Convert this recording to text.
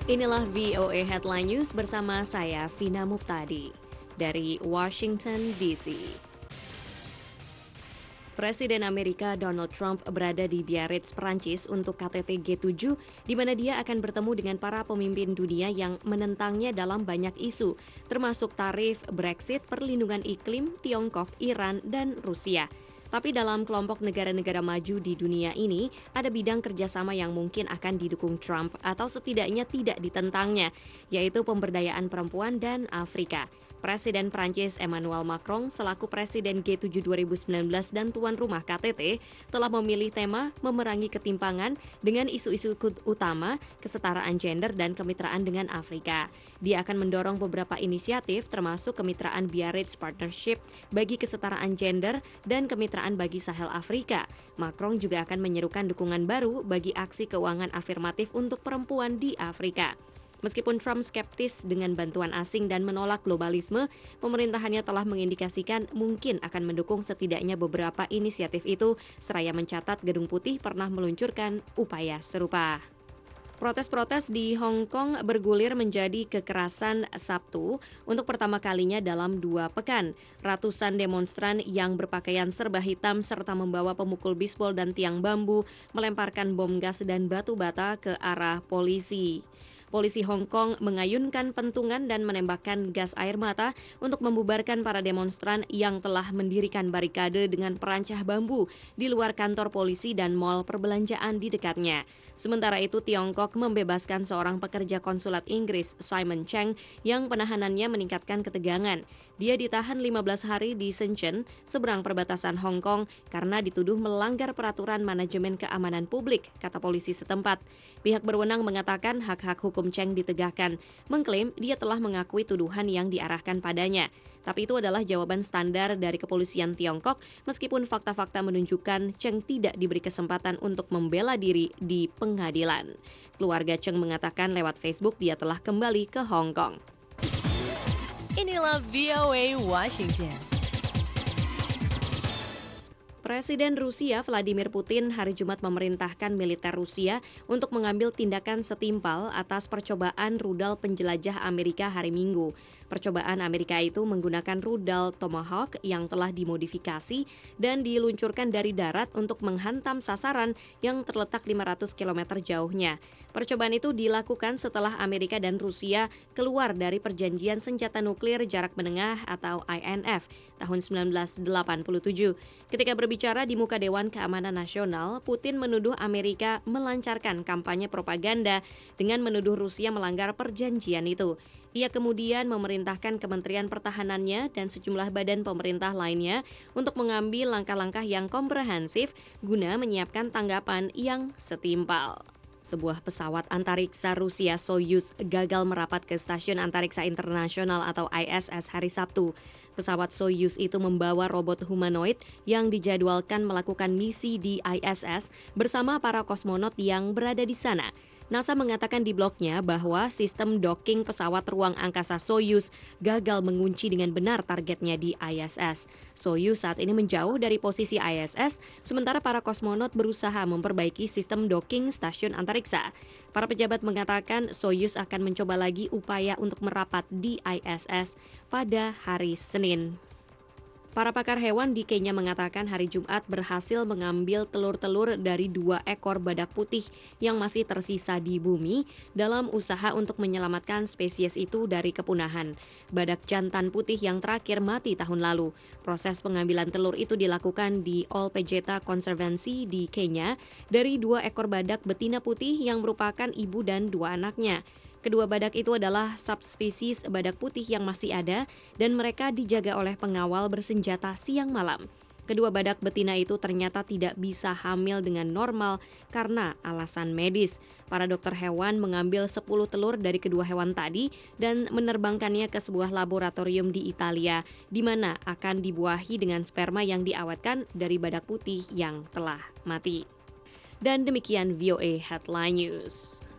Inilah VOA Headline News bersama saya, Vina Muptadi, dari Washington, D.C. Presiden Amerika Donald Trump berada di Biarritz, Perancis untuk KTT G7, di mana dia akan bertemu dengan para pemimpin dunia yang menentangnya dalam banyak isu, termasuk tarif, Brexit, perlindungan iklim, Tiongkok, Iran, dan Rusia. Tapi dalam kelompok negara-negara maju di dunia ini, ada bidang kerjasama yang mungkin akan didukung Trump atau setidaknya tidak ditentangnya, yaitu pemberdayaan perempuan dan Afrika. Presiden Prancis Emmanuel Macron selaku Presiden G7 2019 dan tuan rumah KTT telah memilih tema memerangi ketimpangan dengan isu-isu utama kesetaraan gender dan kemitraan dengan Afrika. Dia akan mendorong beberapa inisiatif termasuk kemitraan Biarritz Partnership bagi kesetaraan gender dan kemitraan bagi Sahel Afrika. Macron juga akan menyerukan dukungan baru bagi aksi keuangan afirmatif untuk perempuan di Afrika. Meskipun Trump skeptis dengan bantuan asing dan menolak globalisme, pemerintahannya telah mengindikasikan mungkin akan mendukung setidaknya beberapa inisiatif itu, seraya mencatat Gedung Putih pernah meluncurkan upaya serupa. Protes-protes di Hong Kong bergulir menjadi kekerasan Sabtu untuk pertama kalinya dalam 2 pekan. Ratusan demonstran yang berpakaian serba hitam serta membawa pemukul bisbol dan tiang bambu melemparkan bom gas dan batu bata ke arah polisi. Polisi Hong Kong mengayunkan pentungan dan menembakkan gas air mata untuk membubarkan para demonstran yang telah mendirikan barikade dengan perancah bambu di luar kantor polisi dan mal perbelanjaan di dekatnya. Sementara itu, Tiongkok membebaskan seorang pekerja konsulat Inggris, Simon Cheng, yang penahanannya meningkatkan ketegangan. Dia ditahan 15 hari di Shenzhen, seberang perbatasan Hong Kong, karena dituduh melanggar peraturan manajemen keamanan publik, kata polisi setempat. Pihak berwenang mengatakan hak-hak hukum Cheng ditegakkan, mengklaim dia telah mengakui tuduhan yang diarahkan padanya. Tapi itu adalah jawaban standar dari kepolisian Tiongkok, meskipun fakta-fakta menunjukkan Cheng tidak diberi kesempatan untuk membela diri di pengadilan. Keluarga Cheng mengatakan lewat Facebook dia telah kembali ke Hong Kong. Inilah VOA Washington. Presiden Rusia Vladimir Putin hari Jumat memerintahkan militer Rusia untuk mengambil tindakan setimpal atas percobaan rudal penjelajah Amerika hari Minggu. Percobaan Amerika itu menggunakan rudal Tomahawk yang telah dimodifikasi dan diluncurkan dari darat untuk menghantam sasaran yang terletak 500 km jauhnya. Percobaan itu dilakukan setelah Amerika dan Rusia keluar dari Perjanjian Senjata Nuklir Jarak Menengah atau INF tahun 1987. Ketika berbicara di muka Dewan Keamanan Nasional, Putin menuduh Amerika melancarkan kampanye propaganda dengan menuduh Rusia melanggar perjanjian itu. Ia kemudian memerintahkan Kementerian Pertahanannya dan sejumlah badan pemerintah lainnya untuk mengambil langkah-langkah yang komprehensif guna menyiapkan tanggapan yang setimpal. Sebuah pesawat antariksa Rusia Soyuz gagal merapat ke Stasiun Antariksa Internasional atau ISS hari Sabtu. Pesawat Soyuz itu membawa robot humanoid yang dijadwalkan melakukan misi di ISS bersama para kosmonot yang berada di sana. NASA mengatakan di blognya bahwa sistem docking pesawat ruang angkasa Soyuz gagal mengunci dengan benar targetnya di ISS. Soyuz saat ini menjauh dari posisi ISS, sementara para kosmonot berusaha memperbaiki sistem docking stasiun antariksa. Para pejabat mengatakan Soyuz akan mencoba lagi upaya untuk merapat di ISS pada hari Senin. Para pakar hewan di Kenya mengatakan hari Jumat berhasil mengambil telur-telur dari 2 ekor badak putih yang masih tersisa di bumi dalam usaha untuk menyelamatkan spesies itu dari kepunahan. Badak jantan putih yang terakhir mati tahun lalu. Proses pengambilan telur itu dilakukan di Ol Pejeta Conservancy di Kenya dari 2 ekor badak betina putih yang merupakan ibu dan 2 anaknya. Kedua badak itu adalah subspesies badak putih yang masih ada dan mereka dijaga oleh pengawal bersenjata siang malam. Kedua badak betina itu ternyata tidak bisa hamil dengan normal karena alasan medis. Para dokter hewan mengambil 10 telur dari kedua hewan tadi dan menerbangkannya ke sebuah laboratorium di Italia, di mana akan dibuahi dengan sperma yang diawetkan dari badak putih yang telah mati. Dan demikian VOA Headline News.